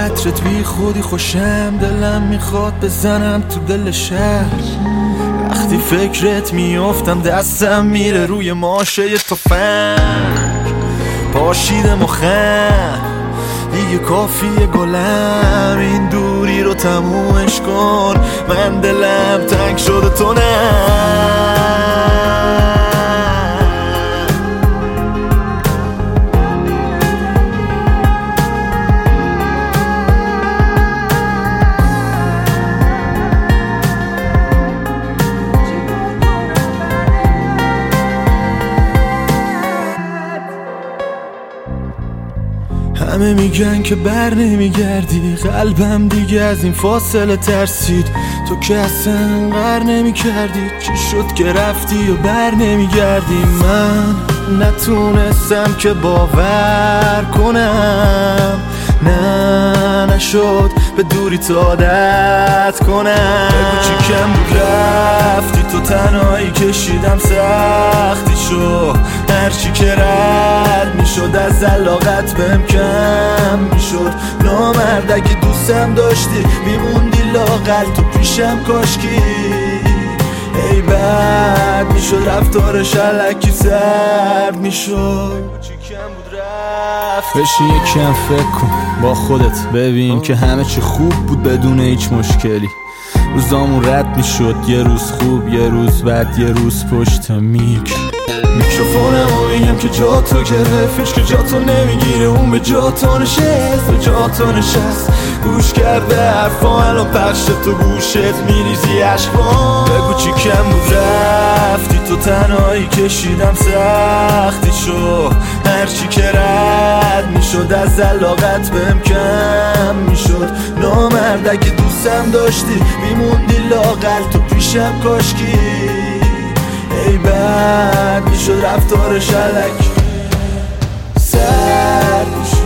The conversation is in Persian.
عطرت بی خودی خوشم، دلم میخواد بزنم تو دل شهر. وقتی فکرت میافتم دستم میره روی ماشه تفنگ. پاشیده مخم دیگه کافیه گلم، این دوری رو تمومش کن، من دلم تنگ شده تو نه. همه میگن که بر نمیگردی، قلبم دیگه از این فاصله ترسید. تو که اصلا قر نمیکردی، چی شد که رفتی و بر نمیگردی؟ من نتونستم که باور کنم، نه نشد به دوری تو عادت کنم. بگو چی کم بود رفتی تو، تنهایی کشیدم سختی شو، هرچی که رد میشد از علاقت بهم کم میشد. نامرد اگه دوستم داشتی میموندی لاغر تو پیشم کاشکی. ای بد میشد رفتارش الکی سرد میشد. چی کم بود رفت بشین یکم فکر کن با خودت، ببین که همه چی خوب بود بدون هیچ مشکلی. روزامون رد میشد، یه روز خوب یه روز بد یه روز پشت میکروفونمو میگم که جا تو گرفت، که جا تو نمیگیره، اون به جا تو نشست، به جا تو نشست. گوش کرده حرفا الان پخش تو گوشت میریزی عشقا. بگو چی کم بود رفتی تو، تنهایی کشیدم سختی شو، هرچی که رد میشد از علاقت بهم کم میشد. نامرد اگه دوستم داشتی میموندی لاغر تو پیشم کاشکی. ای بد میشد رفتارش الکی سرد میشد.